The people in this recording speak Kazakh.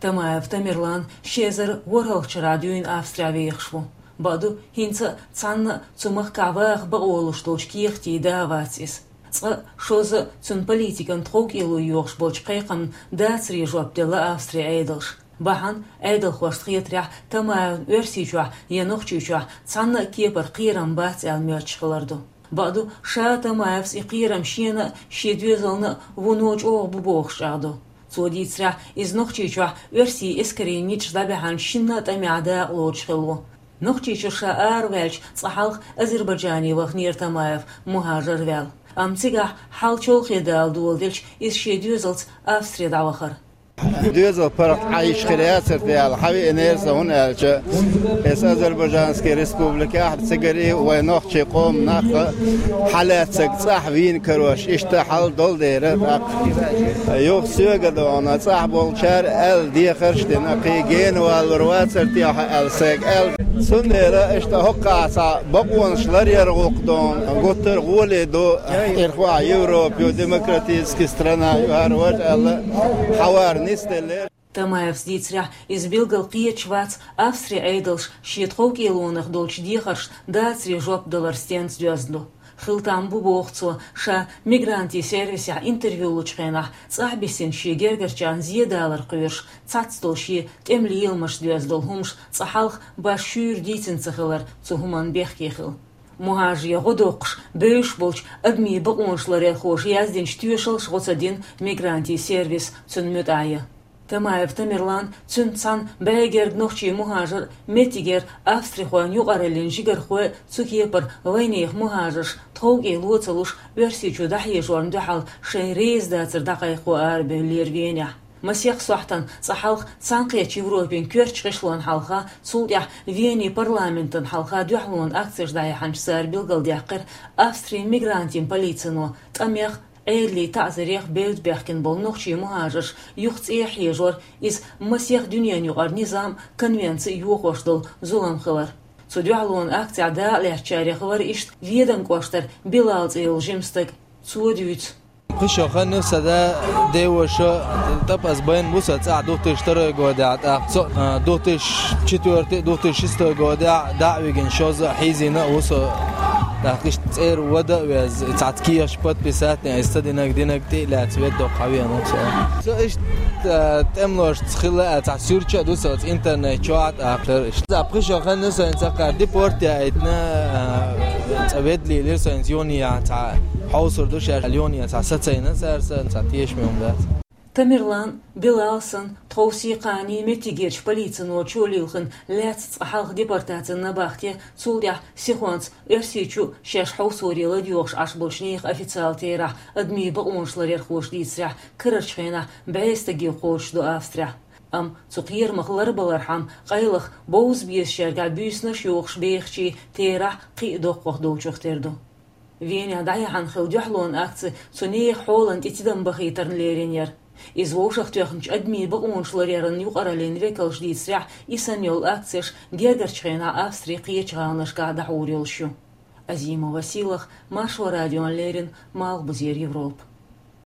Тамаев Тамерлан Шезер Воралч радиоин Австрия вейхшву. Баду хинца цанна цумах кавах баолушточки даватис. Шоза цун политикан трог илу йорш боч қайқам дацри жуаптела Австрия айдалш. Бахан айдал хваштриятря Тамаев версичуа янохчичуа цанна кепар қирам бац алмерчхаларду. Баду ша Тамаевс и қирам шена шедвезална вуноч бубохшаду. Цодицря из нохчичуа версии эскаринич дабихан шинна тамяда лочхилу. Нохчичуша арвельч цахалх Азербайджани вахнир Тамаев мухажар вел. Амцигах халчол хедал дуолдельч из шедвезалц Австрия давахар. دوزل پرت عايش خليات ارتيال حبي انيرزا هنا اس ازربيجانسكي ريسبوبليكا حد سجري ونوخشي قوم ناق حالات صح وين كروش اشتحال دول ديره يوخ سوغا دونا صح بولشار ال دي خرشتن اقيجين والروات ارتياح ال سيج ال سنيرا اشتهقا صا بقونشلار يرغوقدون غوتر غولي دو اخوا يوروب ديمقراطيسكي страна يهروج ال حوار Тамаев сдицря избилгал киечвац Австрия айдалш щитхок илонах долч дихарш дацри жоп доларстен звезду. Хилтам бубохцу ша мигранти сервиса интервью лучхенах цахбисин шигергерчан зиедалар кыш цацтолши темлиилмаш звездол хумш цахалх башюр дитинцахылар цухуман бехкехил. Мухажия годокш бейш болч адми баоншларе хош яздин штюшел шгоцадин мигранти сервис цунмютая. Тамаев Тамерлан цунцан бейгерг нохчи мухажер метигер австрихуан югарелин жигархуэ цукиепар вайнех мухажерш тхоги луцалуш версичу дахи жуан дахал шейрез дацер дақайху арбе лервеня. Масех сохтан цахалх цанқия Европен көрч қишлуан халха цулдях Вени парламентен халха дюхлуан акцияш дайханч сар билгалдяқыр Австрия мигрантин полицину тамех эйли тазарех беутбехкен бол нохчи мухажеш юхцех ежор из масех дюнян югар низам конвенции юхоштол зуламхылар. Цудюхлуан акция да лерчарехвар ишт ведан коштар билалц ил жимстык цудюц. خشخه نفسه ده دیوشه تب از بین بوسه تا دوتش تر گوده دوتش چطوری دوتش است گوده دعوی شوز حیزی نه وسه دقیقش تیر وده و از تعتیهش پد بسات نه استدینک دینک تی لاتوید دو قویه نفسه so ist temlosh tkhila tasur cha dusat internet chat after خشخه نفسه انتقاد دیپورت ایتنا تبد لی لسنزیونیا تا حوصر دوش اليونيا تعساتين سارسن تعتيش ميوم ذات Тамерлан Белалсон توثيقاني متيجيرش полицину чулилхын ляц халх депортациян на бахте цулдя сихонц эрсичу шеш хаусорила дюш аш большних официал тера адми баоншларер хош дисря кырчхена бестаги хош до Австрия цукир махлар балархам қайлых боуз биесшерга бюснаш йохш бехчи тера қидох қохдолчухтерду Веня дайхан хилдюхлон акци цунех Холланд итидам бахитарн леренер. Из вошах тюхнч адми баоншларерен юқарален векалш дисрях исаньол акциш гергерчхена Австрии қиечғанышка дахурилшу. Азима Василах, Машва радио Лерин, Малбузер Европ.